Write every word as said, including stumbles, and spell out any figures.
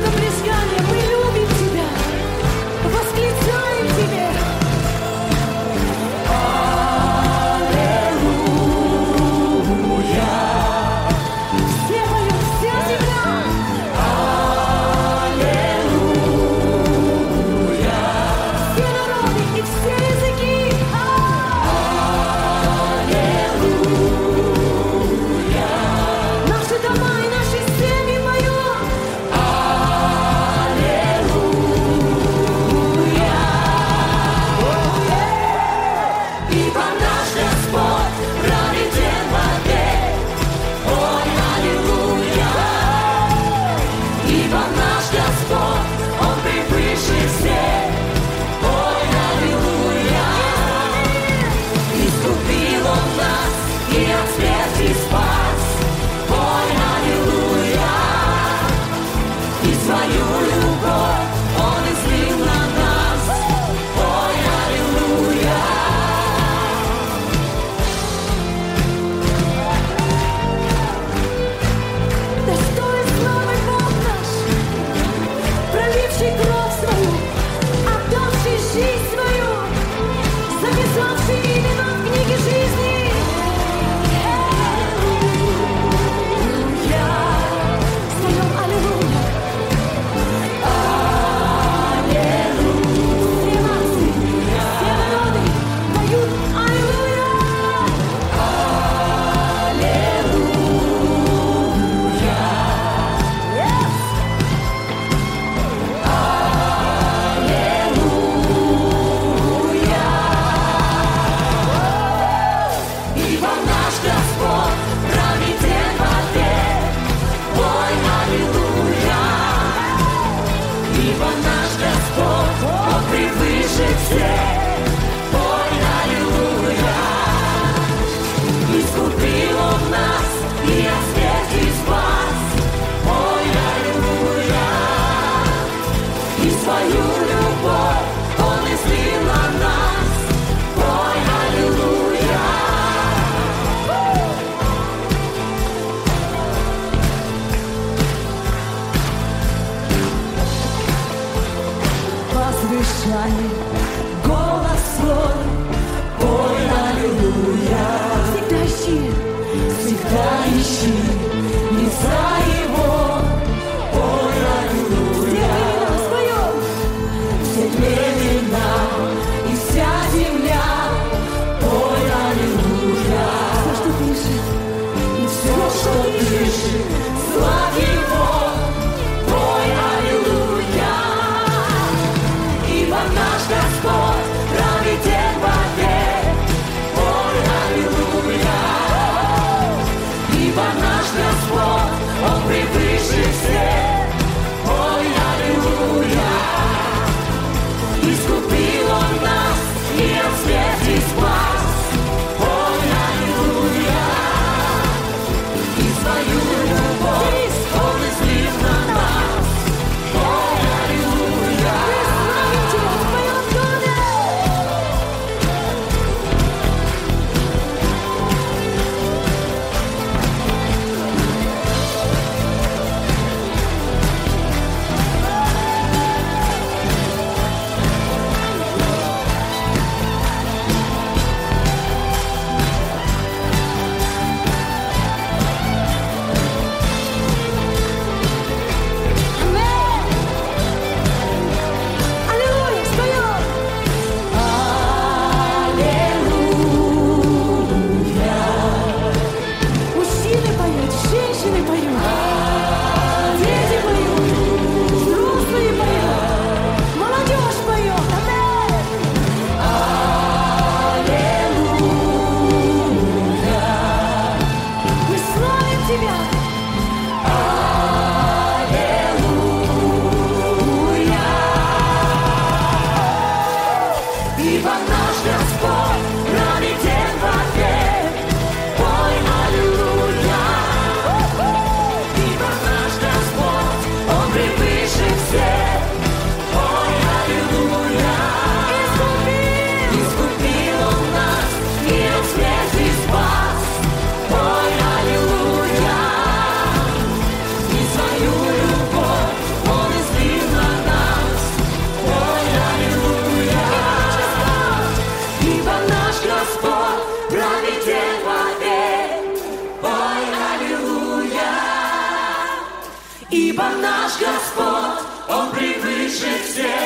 брызгания мы любим Тебя, восклицаем Тебе. Аллилуйя. Все поют, вся земля. Аллилуйя. Все народы и все языки. Аллилуйя. Наши дома и наши семьи поют. Аллилуйя. Ибо наш Господь праведен вовек. Ой, аллилуйя. Ибо наш Господь, Он превыше всех. Ой, аллилуйя. Искупил Он нас и от смерти спас. Ой, аллилуйя. И свою любовь Он излил на нас. Ой, аллилуйя. Достоин славы Бог наш, проливший кровь свою, отдавший жизнь свою, записавший имена в книге жизни. Аллилуйя. Споем аллилуйя. Аллилуйя. Все нации, все народы поют аллилуйя. Аллилуйя. Yes. Аллилуйя. Ибо наш Господь праведен вовек. Ой, аллилуйя. Ибо наш Господь, Он превыше всех. Ой, аллилуйя. Искупил Он нас и от смерти спас. Ой, аллилуйя. И свою любовь Он излил на нас. Ой, аллилуйя. Возвышай голос свой. Ой, аллилуйя. Всегда ищи, всегда ищи лица Его. Ой, аллилуйя. Все племена и вся земля. Ой, аллилуйя. Все, что дышит, и все, что дышит, славь Его. Ой, аллилуйя. Ибо наш Господь праведен вовек. Ой, аллилуйя. Ибо наш Господь, Он превыше всех. Ой, аллилуйя. Искупил Он нас и от смерти спас. Ой, аллилуйя. И свою любовь Он излил ибо наш Господь, Он превыше всех.